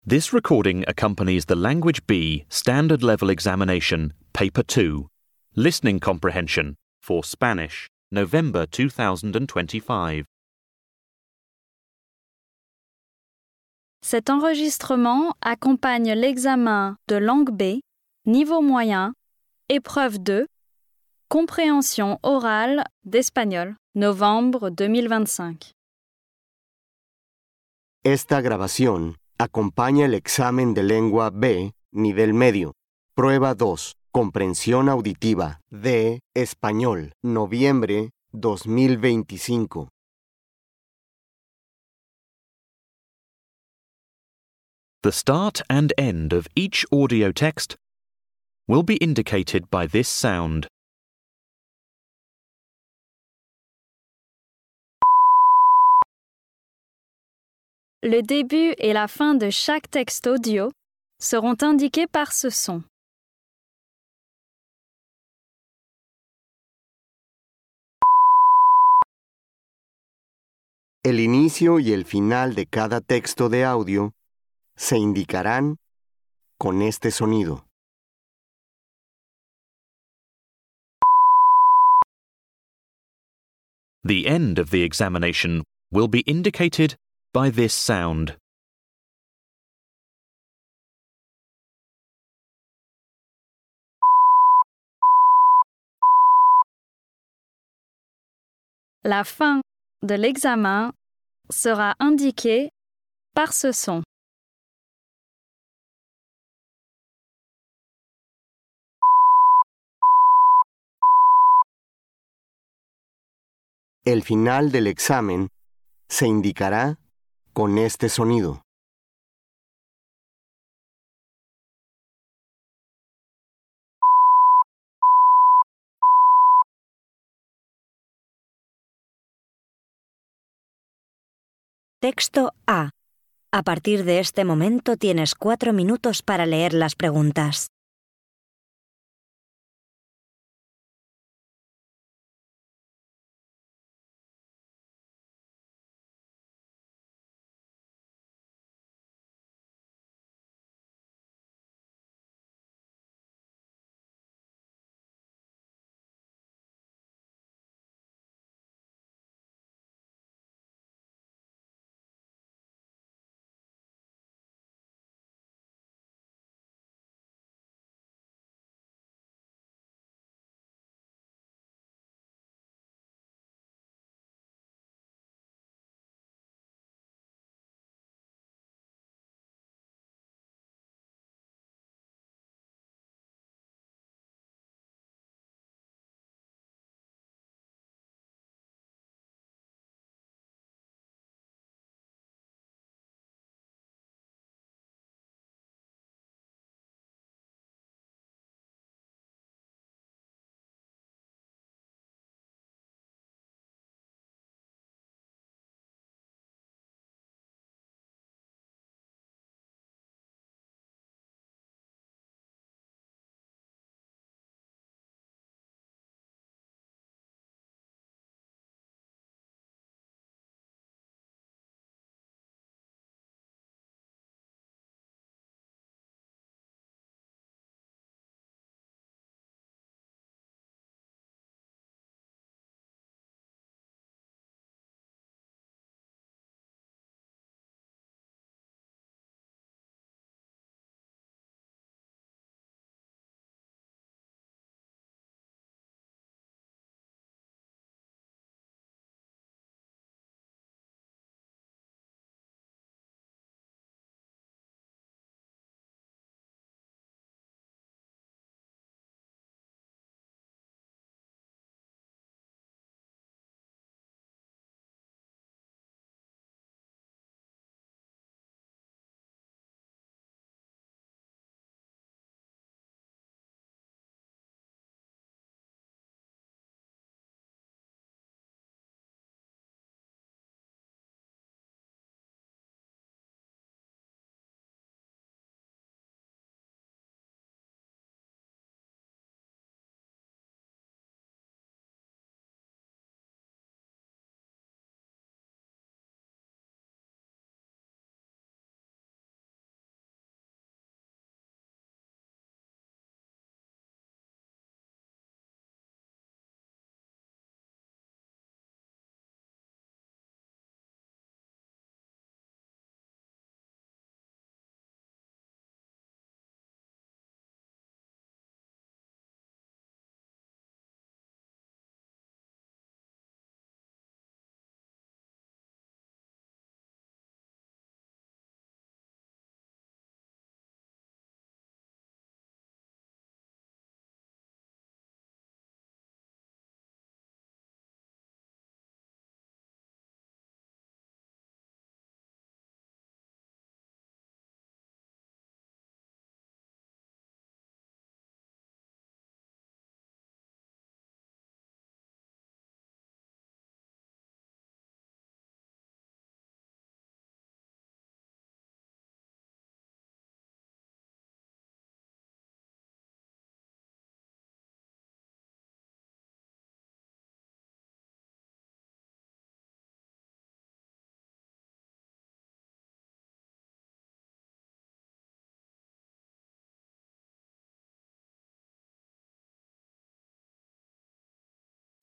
This recording accompanies the Language B Standard Level Examination, Paper 2, Listening Comprehension, for Spanish, November 2025. Cet enregistrement accompagne l'examen de langue B, niveau moyen, épreuve 2, compréhension orale d'espagnol, novembre 2025. Esta grabación acompaña el examen de lengua B, nivel medio, prueba 2, comprensión auditiva de español, noviembre 2025. The start and end of each audio text will be indicated by this sound. Le début et la fin de chaque texte audio seront indiqués par ce son. El inicio y el final de cada texto de audio se indicarán con este sonido. The end of the examination will be indicated by this sound. La fin de l'examen sera indiquée par ce son. El final del examen se indicará con este sonido. Texto A. A partir de este momento tienes 4 minutos para leer las preguntas.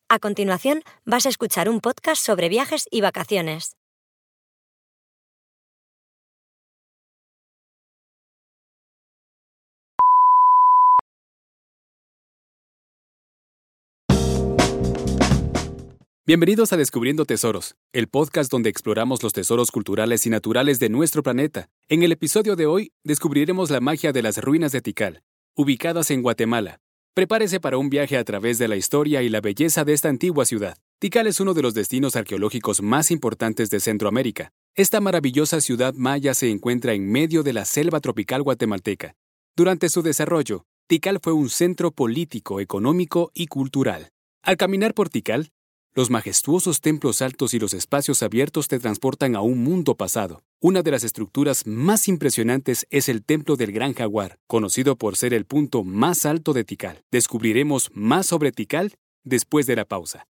A continuación, vas a escuchar un podcast sobre viajes y vacaciones. Bienvenidos a Descubriendo Tesoros, el podcast donde exploramos los tesoros culturales y naturales de nuestro planeta. En el episodio de hoy, descubriremos la magia de las ruinas de Tikal, ubicadas en Guatemala. Prepárese para un viaje a través de la historia y la belleza de esta antigua ciudad. Tikal es uno de los destinos arqueológicos más importantes de Centroamérica. Esta maravillosa ciudad maya se encuentra en medio de la selva tropical guatemalteca. Durante su desarrollo, Tikal fue un centro político, económico y cultural. Al caminar por Tikal, los majestuosos templos altos y los espacios abiertos te transportan a un mundo pasado. Una de las estructuras más impresionantes es el Templo del Gran Jaguar, conocido por ser el punto más alto de Tikal. Descubriremos más sobre Tikal después de la pausa.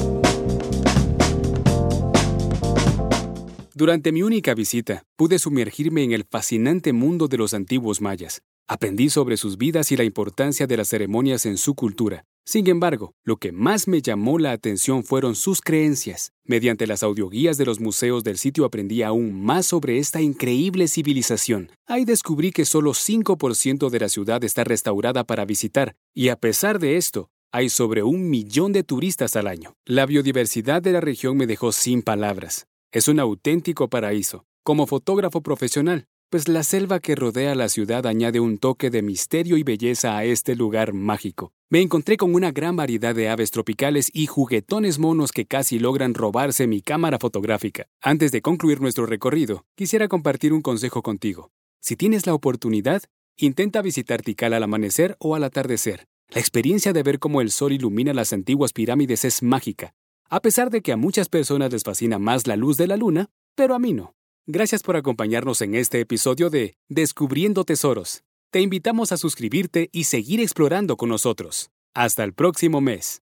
Durante mi única visita, pude sumergirme en el fascinante mundo de los antiguos mayas. Aprendí sobre sus vidas y la importancia de las ceremonias en su cultura. Sin embargo, lo que más me llamó la atención fueron sus creencias. Mediante las audioguías de los museos del sitio aprendí aún más sobre esta increíble civilización. Ahí descubrí que solo 5% de la ciudad está restaurada para visitar, y a pesar de esto, hay sobre 1 millón de turistas al año. La biodiversidad de la región me dejó sin palabras. Es un auténtico paraíso. Como fotógrafo profesional, pues la selva que rodea la ciudad añade un toque de misterio y belleza a este lugar mágico. Me encontré con una gran variedad de aves tropicales y juguetones monos que casi logran robarse mi cámara fotográfica. Antes de concluir nuestro recorrido, quisiera compartir un consejo contigo. Si tienes la oportunidad, intenta visitar Tikal al amanecer o al atardecer. La experiencia de ver cómo el sol ilumina las antiguas pirámides es mágica, a pesar de que a muchas personas les fascina más la luz de la luna, pero a mí no. Gracias por acompañarnos en este episodio de Descubriendo Tesoros. Te invitamos a suscribirte y seguir explorando con nosotros. Hasta el próximo mes.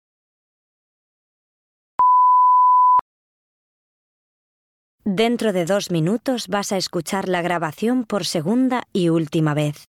Dentro de 2 minutos vas a escuchar la grabación por segunda y última vez.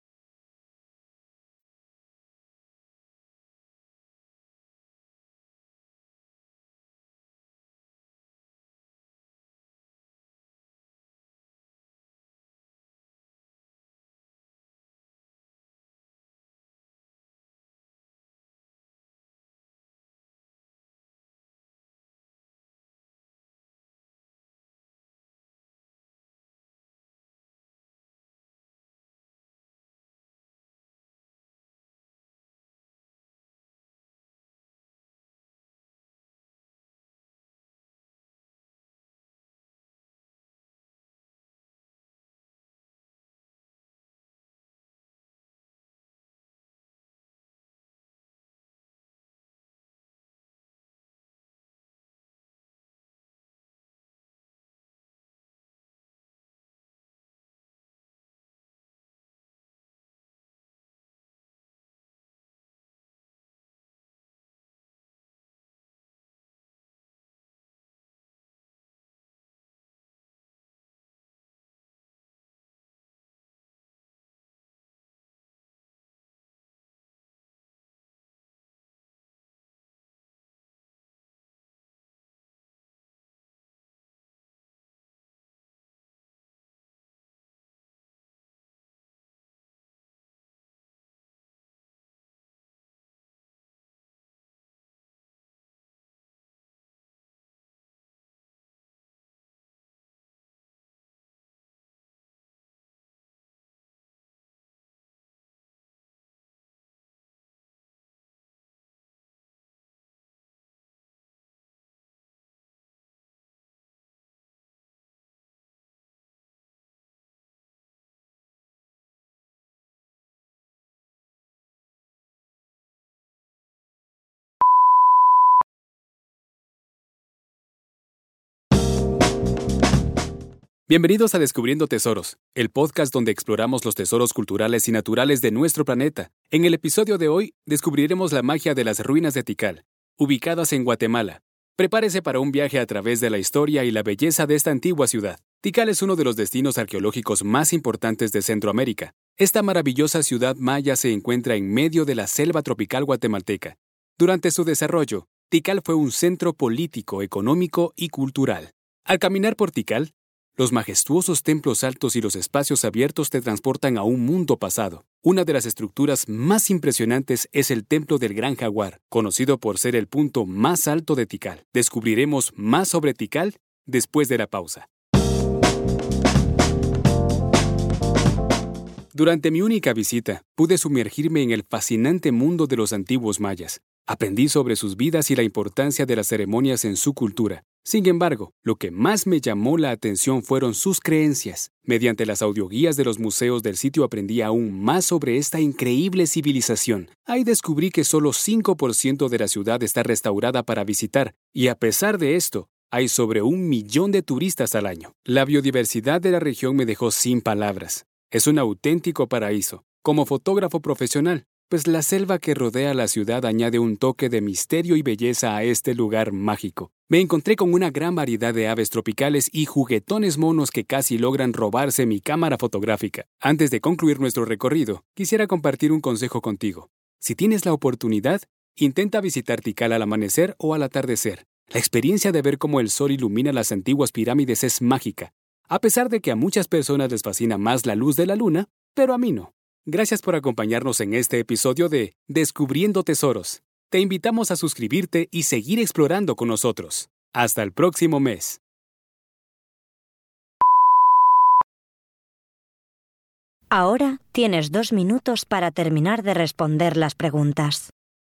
Bienvenidos a Descubriendo Tesoros, el podcast donde exploramos los tesoros culturales y naturales de nuestro planeta. En el episodio de hoy, descubriremos la magia de las ruinas de Tikal, ubicadas en Guatemala. Prepárese para un viaje a través de la historia y la belleza de esta antigua ciudad. Tikal es uno de los destinos arqueológicos más importantes de Centroamérica. Esta maravillosa ciudad maya se encuentra en medio de la selva tropical guatemalteca. Durante su desarrollo, Tikal fue un centro político, económico y cultural. Al caminar por Tikal, los majestuosos templos altos y los espacios abiertos te transportan a un mundo pasado. Una de las estructuras más impresionantes es el Templo del Gran Jaguar, conocido por ser el punto más alto de Tikal. Descubriremos más sobre Tikal después de la pausa. Durante mi única visita, pude sumergirme en el fascinante mundo de los antiguos mayas. Aprendí sobre sus vidas y la importancia de las ceremonias en su cultura. Sin embargo, lo que más me llamó la atención fueron sus creencias. Mediante las audioguías de los museos del sitio aprendí aún más sobre esta increíble civilización. Ahí descubrí que solo 5% de la ciudad está restaurada para visitar, y a pesar de esto, hay sobre 1 millón de turistas al año. La biodiversidad de la región me dejó sin palabras. Es un auténtico paraíso. Como fotógrafo profesional, pues la selva que rodea la ciudad añade un toque de misterio y belleza a este lugar mágico. Me encontré con una gran variedad de aves tropicales y juguetones monos que casi logran robarse mi cámara fotográfica. Antes de concluir nuestro recorrido, quisiera compartir un consejo contigo. Si tienes la oportunidad, intenta visitar Tikal al amanecer o al atardecer. La experiencia de ver cómo el sol ilumina las antiguas pirámides es mágica, a pesar de que a muchas personas les fascina más la luz de la luna, pero a mí no. Gracias por acompañarnos en este episodio de Descubriendo Tesoros. Te invitamos a suscribirte y seguir explorando con nosotros. Hasta el próximo mes. Ahora tienes 2 minutos para terminar de responder las preguntas.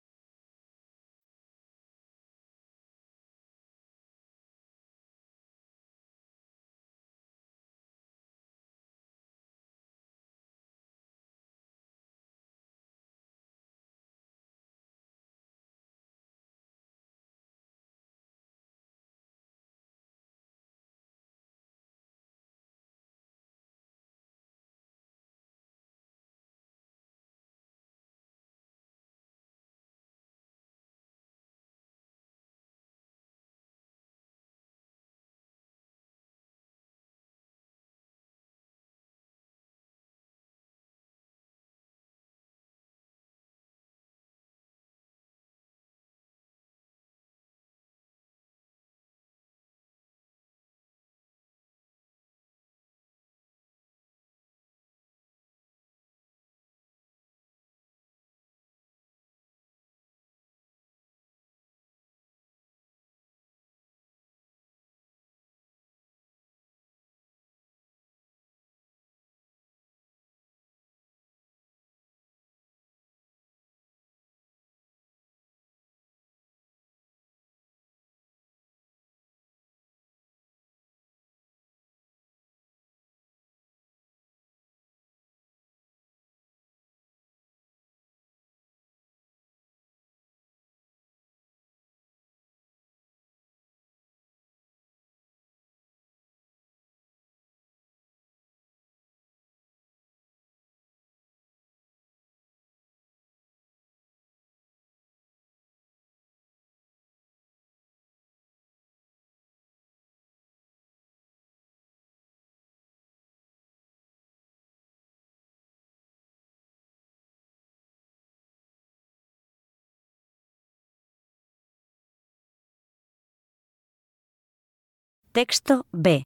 Texto B.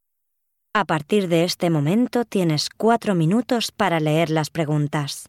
A partir de este momento tienes 4 minutos para leer las preguntas.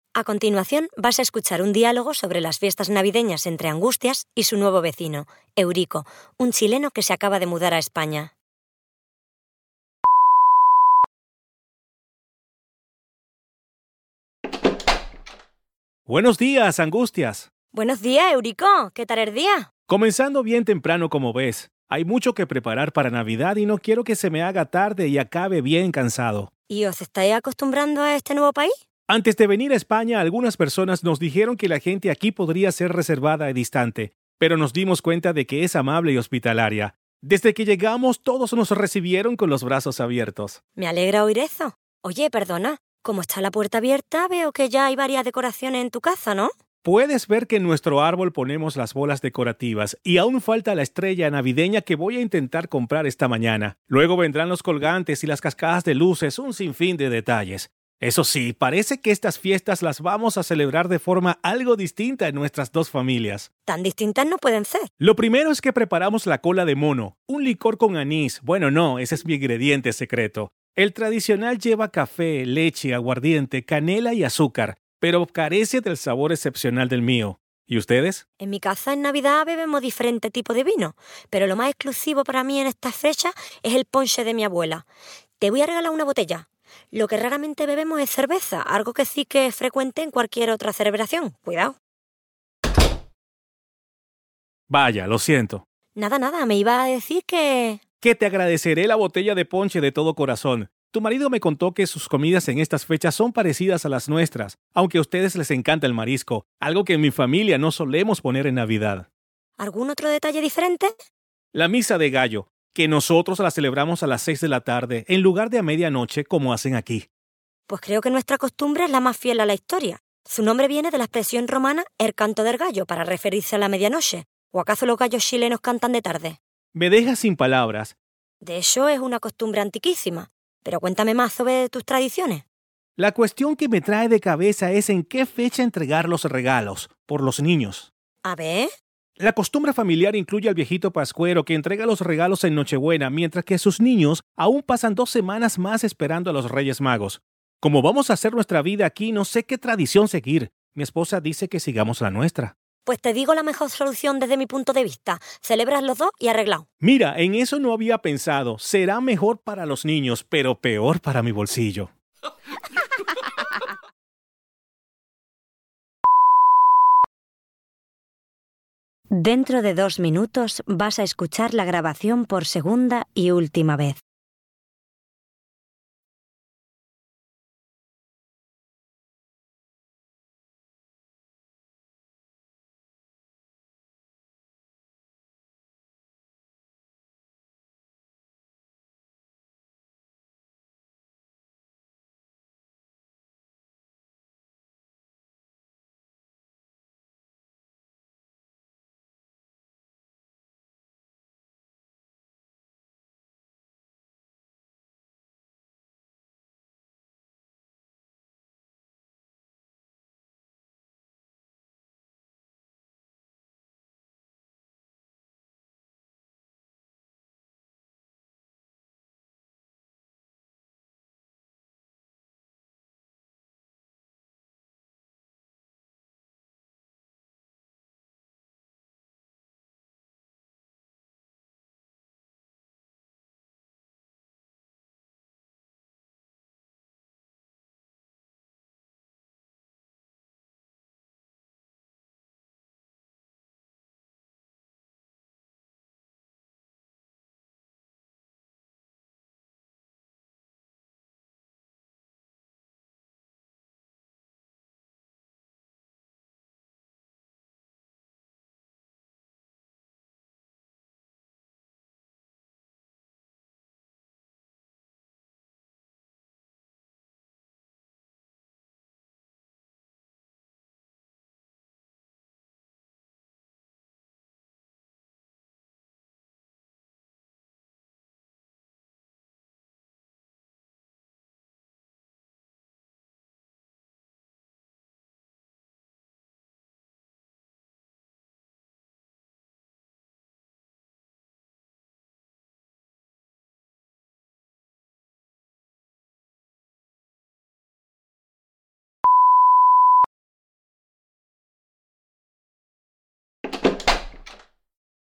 A continuación, vas a escuchar un diálogo sobre las fiestas navideñas entre Angustias y su nuevo vecino, Eurico, un chileno que se acaba de mudar a España. Buenos días, Angustias. Buenos días, Eurico. ¿Qué tal el día? Comenzando bien temprano como ves. Hay mucho que preparar para Navidad y no quiero que se me haga tarde y acabe bien cansado. ¿Y os estáis acostumbrando a este nuevo país? Antes de venir a España, algunas personas nos dijeron que la gente aquí podría ser reservada y distante, pero nos dimos cuenta de que es amable y hospitalaria. Desde que llegamos, todos nos recibieron con los brazos abiertos. Me alegra oír eso. Oye, perdona, como está la puerta abierta, veo que ya hay varias decoraciones en tu casa, ¿no? Puedes ver que en nuestro árbol ponemos las bolas decorativas y aún falta la estrella navideña que voy a intentar comprar esta mañana. Luego vendrán los colgantes y las cascadas de luces, un sinfín de detalles. Eso sí, parece que estas fiestas las vamos a celebrar de forma algo distinta en nuestras dos familias. Tan distintas no pueden ser. Lo primero es que preparamos la cola de mono, un licor con anís. Bueno, no, ese es mi ingrediente secreto. El tradicional lleva café, leche, aguardiente, canela y azúcar, pero carece del sabor excepcional del mío. ¿Y ustedes? En mi casa en Navidad bebemos diferente tipo de vino, pero lo más exclusivo para mí en estas fechas es el ponche de mi abuela. Te voy a regalar una botella. Lo que raramente bebemos es cerveza, algo que sí que es frecuente en cualquier otra celebración. Cuidado. Vaya, lo siento. Nada, me iba a decir que... Que te agradeceré la botella de ponche de todo corazón. Tu marido me contó que sus comidas en estas fechas son parecidas a las nuestras, aunque a ustedes les encanta el marisco, algo que en mi familia no solemos poner en Navidad. ¿Algún otro detalle diferente? La misa de gallo, que nosotros la celebramos a las 6 de la tarde, en lugar de a medianoche como hacen aquí. Pues creo que nuestra costumbre es la más fiel a la historia. Su nombre viene de la expresión romana el canto del gallo, para referirse a la medianoche. ¿O acaso los gallos chilenos cantan de tarde? Me dejas sin palabras. De hecho, es una costumbre antiquísima. Pero cuéntame más sobre tus tradiciones. La cuestión que me trae de cabeza es en qué fecha entregar los regalos, por los niños. A ver... La costumbre familiar incluye al viejito pascuero que entrega los regalos en Nochebuena, mientras que sus niños aún pasan 2 semanas más esperando a los Reyes Magos. Como vamos a hacer nuestra vida aquí, no sé qué tradición seguir. Mi esposa dice que sigamos la nuestra. Pues te digo la mejor solución desde mi punto de vista. Celebras los dos y arreglado. Mira, en eso no había pensado. Será mejor para los niños, pero peor para mi bolsillo. Dentro de 2 minutos vas a escuchar la grabación por segunda y última vez.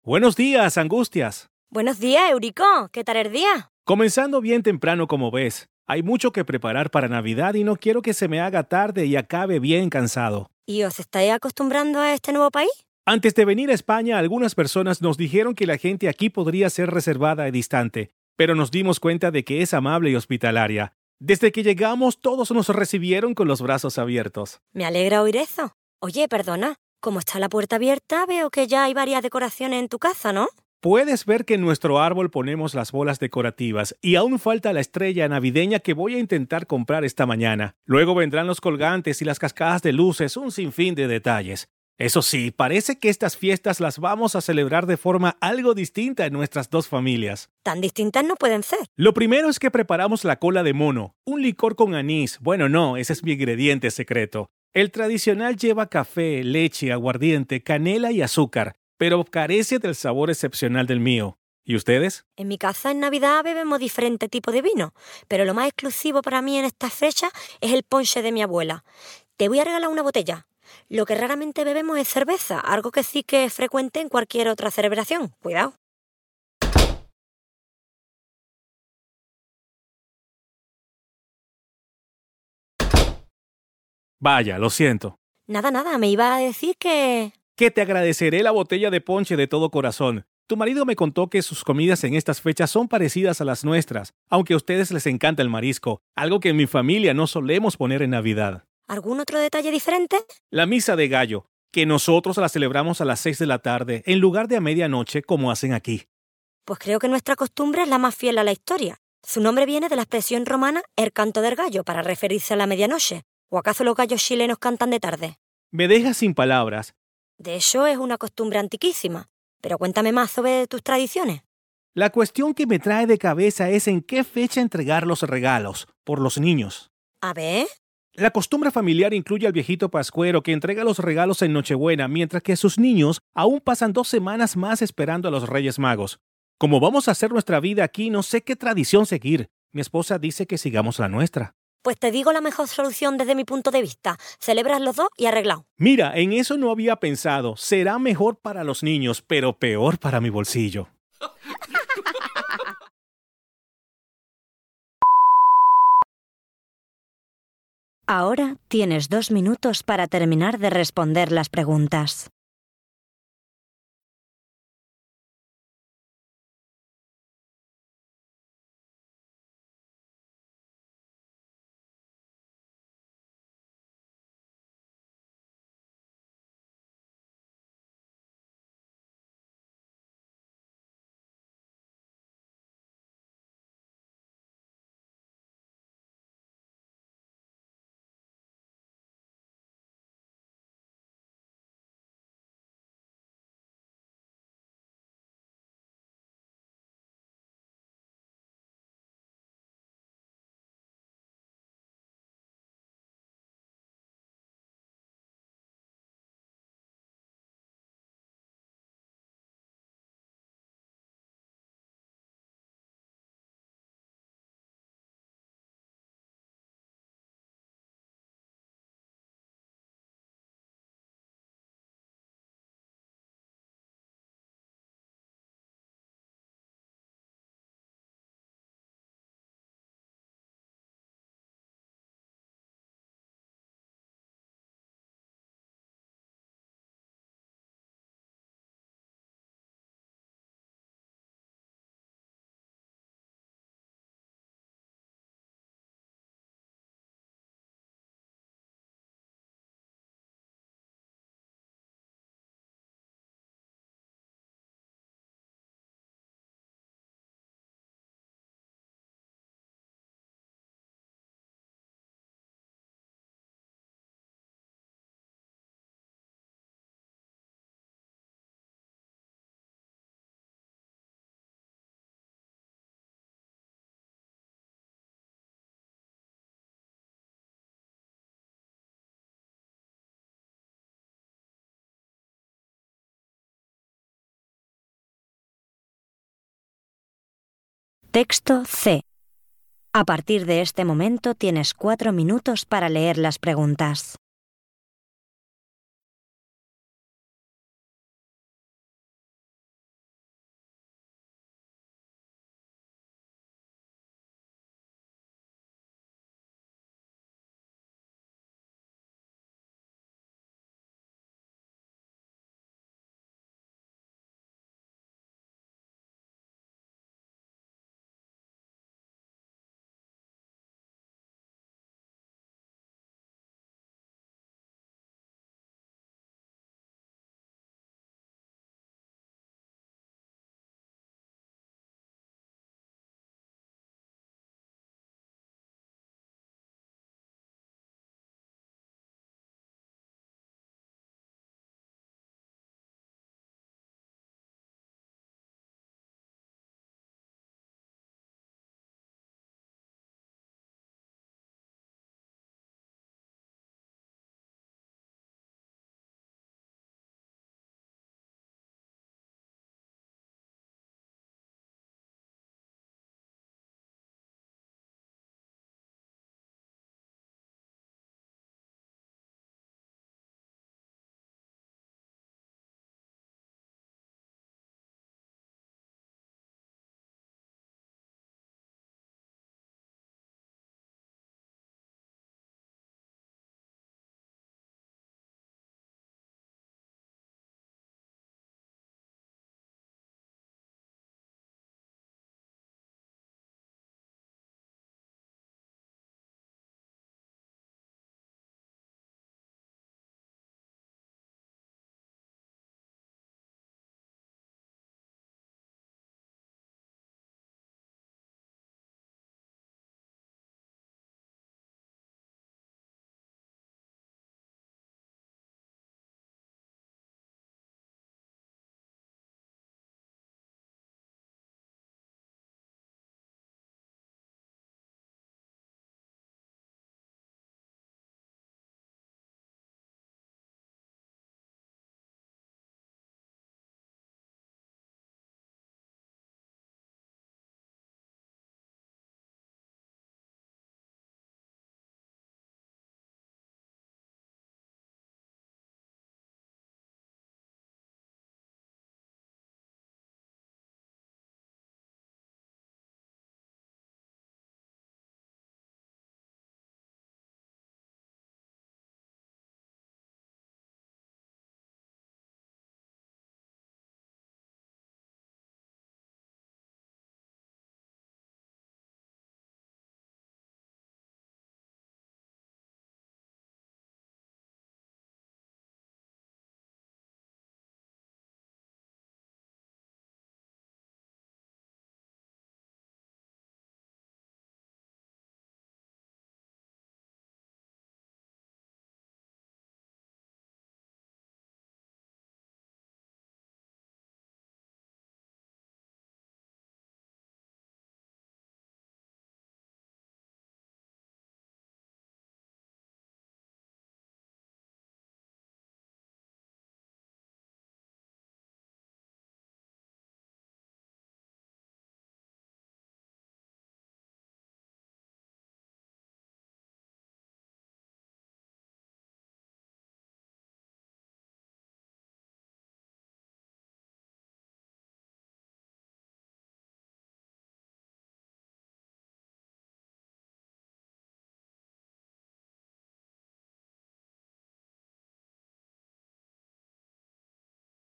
Buenos días, Angustias. Buenos días, Eurico. ¿Qué tal el día? Comenzando bien temprano como ves. Hay mucho que preparar para Navidad y no quiero que se me haga tarde y acabe bien cansado. ¿Y os estáis acostumbrando a este nuevo país? Antes de venir a España, algunas personas nos dijeron que la gente aquí podría ser reservada y distante, pero nos dimos cuenta de que es amable y hospitalaria. Desde que llegamos, todos nos recibieron con los brazos abiertos. Me alegra oír eso. Oye, perdona, como está la puerta abierta, veo que ya hay varias decoraciones en tu casa, ¿no? Puedes ver que en nuestro árbol ponemos las bolas decorativas y aún falta la estrella navideña que voy a intentar comprar esta mañana. Luego vendrán los colgantes y las cascadas de luces, un sinfín de detalles. Eso sí, parece que estas fiestas las vamos a celebrar de forma algo distinta en nuestras dos familias. Tan distintas no pueden ser. Lo primero es que preparamos la cola de mono, un licor con anís. Bueno, no, ese es mi ingrediente secreto. El tradicional lleva café, leche, aguardiente, canela y azúcar, pero carece del sabor excepcional del mío. ¿Y ustedes? En mi casa en Navidad bebemos diferente tipo de vino, pero lo más exclusivo para mí en estas fechas es el ponche de mi abuela. Te voy a regalar una botella. Lo que raramente bebemos es cerveza, algo que sí que es frecuente en cualquier otra celebración. Cuidado. Vaya, lo siento. Nada, me iba a decir que... Que te agradeceré la botella de ponche de todo corazón. Tu marido me contó que sus comidas en estas fechas son parecidas a las nuestras, aunque a ustedes les encanta el marisco, algo que en mi familia no solemos poner en Navidad. ¿Algún otro detalle diferente? La misa de gallo, que nosotros la celebramos a las 6 de la tarde, en lugar de a medianoche como hacen aquí. Pues creo que nuestra costumbre es la más fiel a la historia. Su nombre viene de la expresión romana el canto del gallo, para referirse a la medianoche. ¿O acaso los gallos chilenos cantan de tarde? Me dejas sin palabras. De hecho, es una costumbre antiquísima. Pero cuéntame más sobre tus tradiciones. La cuestión que me trae de cabeza es en qué fecha entregar los regalos, por los niños. A ver... La costumbre familiar incluye al viejito pascuero que entrega los regalos en Nochebuena, mientras que sus niños aún pasan 2 semanas más esperando a los Reyes Magos. Como vamos a hacer nuestra vida aquí, no sé qué tradición seguir. Mi esposa dice que sigamos la nuestra. Pues te digo la mejor solución desde mi punto de vista. Celebras los dos y arreglado. Mira, en eso no había pensado. Será mejor para los niños, pero peor para mi bolsillo. Ahora tienes 2 minutos para terminar de responder las preguntas. Texto C. A partir de este momento tienes 4 minutos para leer las preguntas.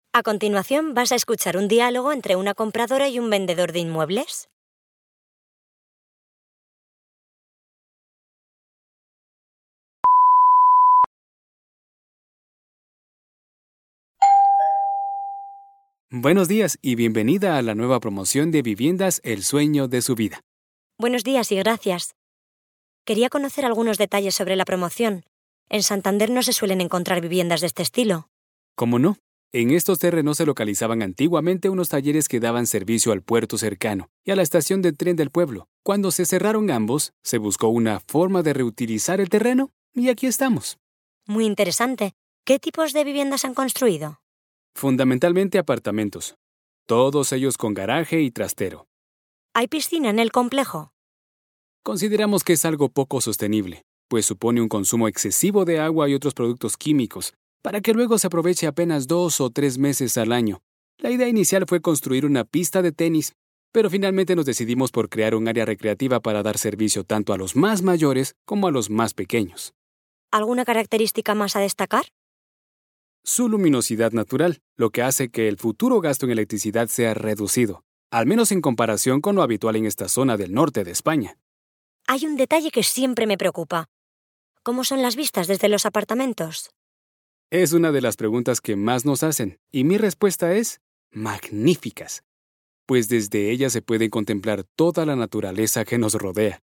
A continuación vas a escuchar un diálogo entre una compradora y un vendedor de inmuebles. Buenos días y bienvenida a la nueva promoción de viviendas El sueño de su vida. Buenos días y gracias. Quería conocer algunos detalles sobre la promoción. En Santander no se suelen encontrar viviendas de este estilo. ¿Cómo no? En estos terrenos se localizaban antiguamente unos talleres que daban servicio al puerto cercano y a la estación de tren del pueblo. Cuando se cerraron ambos, se buscó una forma de reutilizar el terreno y aquí estamos. Muy interesante. ¿Qué tipos de viviendas han construido? Fundamentalmente apartamentos, todos ellos con garaje y trastero. ¿Hay piscina en el complejo? Consideramos que es algo poco sostenible, pues supone un consumo excesivo de agua y otros productos químicos, para que luego se aproveche apenas 2 o 3 meses al año. La idea inicial fue construir una pista de tenis, pero finalmente nos decidimos por crear un área recreativa para dar servicio tanto a los más mayores como a los más pequeños. ¿Alguna característica más a destacar? Su luminosidad natural, lo que hace que el futuro gasto en electricidad sea reducido, al menos en comparación con lo habitual en esta zona del norte de España. Hay un detalle que siempre me preocupa. ¿Cómo son las vistas desde los apartamentos? Es una de las preguntas que más nos hacen, y mi respuesta es magníficas, pues desde ellas se puede contemplar toda la naturaleza que nos rodea.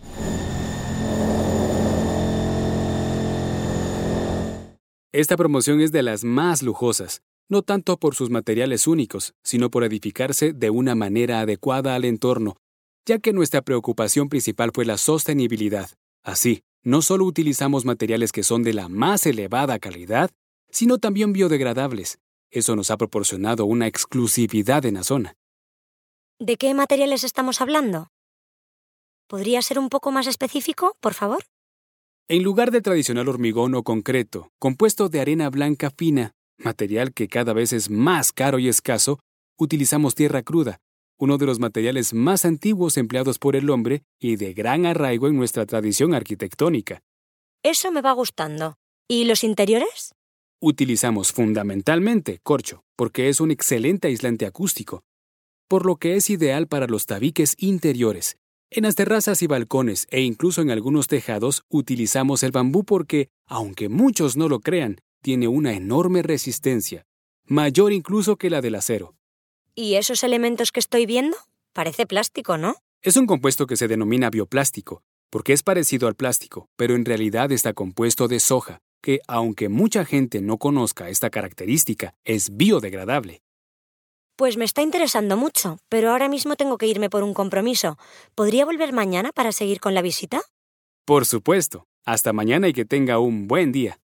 Esta promoción es de las más lujosas, no tanto por sus materiales únicos, sino por edificarse de una manera adecuada al entorno, ya que nuestra preocupación principal fue la sostenibilidad. Así, no solo utilizamos materiales que son de la más elevada calidad, sino también biodegradables. Eso nos ha proporcionado una exclusividad en la zona. ¿De qué materiales estamos hablando? ¿Podría ser un poco más específico, por favor? En lugar del tradicional hormigón o concreto, compuesto de arena blanca fina, material que cada vez es más caro y escaso, utilizamos tierra cruda, uno de los materiales más antiguos empleados por el hombre y de gran arraigo en nuestra tradición arquitectónica. Eso me va gustando. ¿Y los interiores? Utilizamos fundamentalmente corcho, porque es un excelente aislante acústico, por lo que es ideal para los tabiques interiores. En las terrazas y balcones e incluso en algunos tejados utilizamos el bambú porque, aunque muchos no lo crean, tiene una enorme resistencia, mayor incluso que la del acero. ¿Y esos elementos que estoy viendo? Parece plástico, ¿no? Es un compuesto que se denomina bioplástico, porque es parecido al plástico, pero en realidad está compuesto de soja, que, aunque mucha gente no conozca esta característica, es biodegradable. Pues me está interesando mucho, pero ahora mismo tengo que irme por un compromiso. ¿Podría volver mañana para seguir con la visita? Por supuesto. Hasta mañana y que tenga un buen día.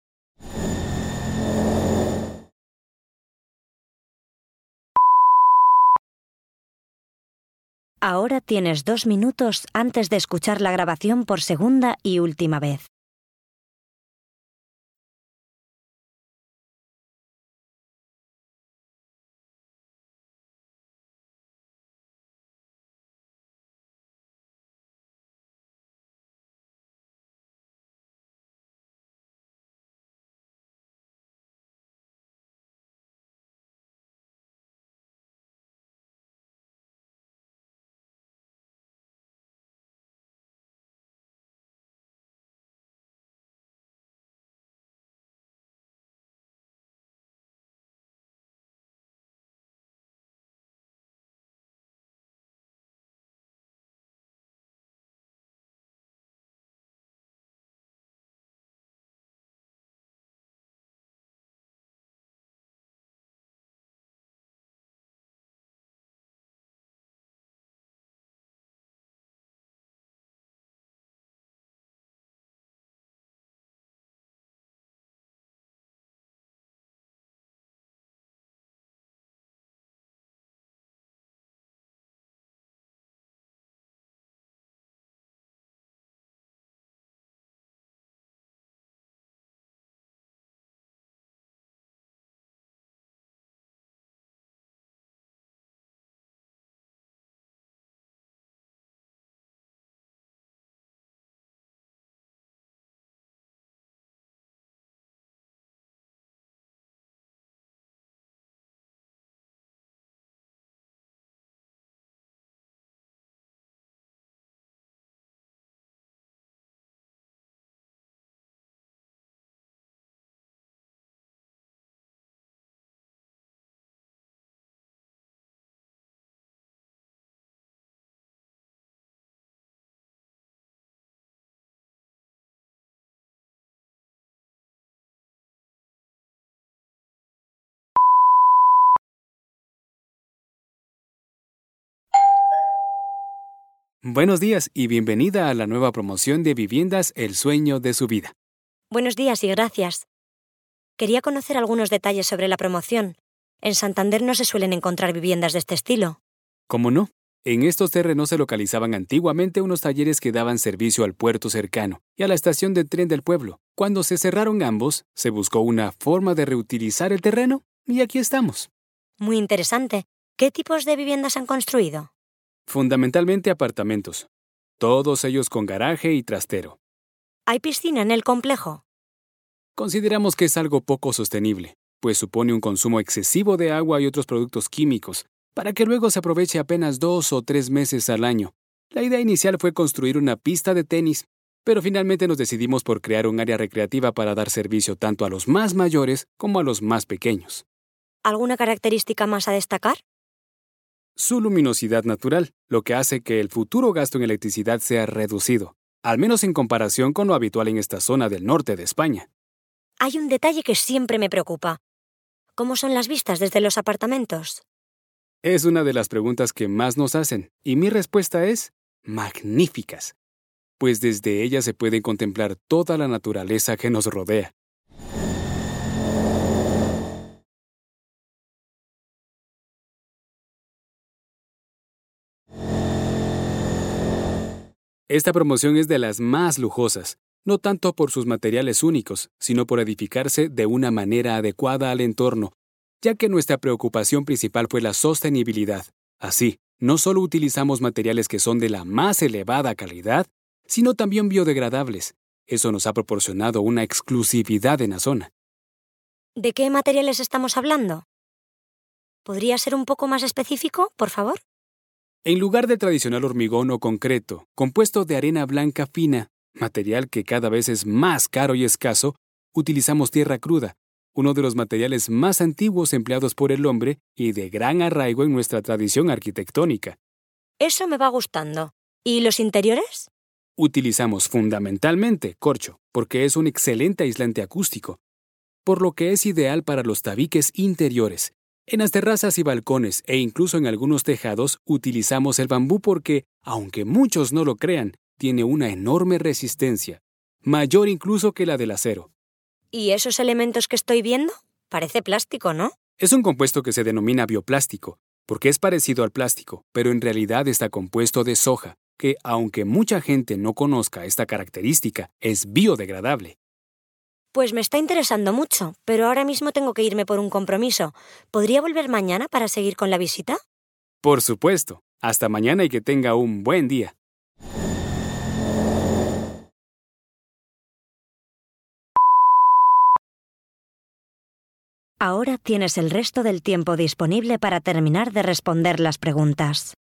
Ahora tienes 2 minutos antes de escuchar la grabación por segunda y última vez. Buenos días y bienvenida a la nueva promoción de viviendas El Sueño de su Vida. Buenos días y gracias. Quería conocer algunos detalles sobre la promoción. En Santander no se suelen encontrar viviendas de este estilo. ¿Cómo no? En estos terrenos se localizaban antiguamente unos talleres que daban servicio al puerto cercano y a la estación de tren del pueblo. Cuando se cerraron ambos, se buscó una forma de reutilizar el terreno y aquí estamos. Muy interesante. ¿Qué tipos de viviendas han construido? Fundamentalmente apartamentos, todos ellos con garaje y trastero. ¿Hay piscina en el complejo? Consideramos que es algo poco sostenible, pues supone un consumo excesivo de agua y otros productos químicos, para que luego se aproveche apenas 2 o 3 meses al año. La idea inicial fue construir una pista de tenis, pero finalmente nos decidimos por crear un área recreativa para dar servicio tanto a los más mayores como a los más pequeños. ¿Alguna característica más a destacar? Su luminosidad natural, lo que hace que el futuro gasto en electricidad sea reducido, al menos en comparación con lo habitual en esta zona del norte de España. Hay un detalle que siempre me preocupa. ¿Cómo son las vistas desde los apartamentos? Es una de las preguntas que más nos hacen, y mi respuesta es magníficas, pues desde ellas se puede contemplar toda la naturaleza que nos rodea. Esta promoción es de las más lujosas, no tanto por sus materiales únicos, sino por edificarse de una manera adecuada al entorno, ya que nuestra preocupación principal fue la sostenibilidad. Así, no solo utilizamos materiales que son de la más elevada calidad, sino también biodegradables. Eso nos ha proporcionado una exclusividad en la zona. ¿De qué materiales estamos hablando? ¿Podría ser un poco más específico, por favor? En lugar del tradicional hormigón o concreto, compuesto de arena blanca fina, material que cada vez es más caro y escaso, utilizamos tierra cruda, uno de los materiales más antiguos empleados por el hombre y de gran arraigo en nuestra tradición arquitectónica. Eso me va gustando. ¿Y los interiores? Utilizamos fundamentalmente corcho, porque es un excelente aislante acústico, por lo que es ideal para los tabiques interiores. En las terrazas y balcones e incluso en algunos tejados utilizamos el bambú porque, aunque muchos no lo crean, tiene una enorme resistencia, mayor incluso que la del acero. ¿Y esos elementos que estoy viendo? Parece plástico, ¿no? Es un compuesto que se denomina bioplástico, porque es parecido al plástico, pero en realidad está compuesto de soja, que, aunque mucha gente no conozca esta característica, es biodegradable. Pues me está interesando mucho, pero ahora mismo tengo que irme por un compromiso. ¿Podría volver mañana para seguir con la visita? Por supuesto. Hasta mañana y que tenga un buen día. Ahora tienes el resto del tiempo disponible para terminar de responder las preguntas.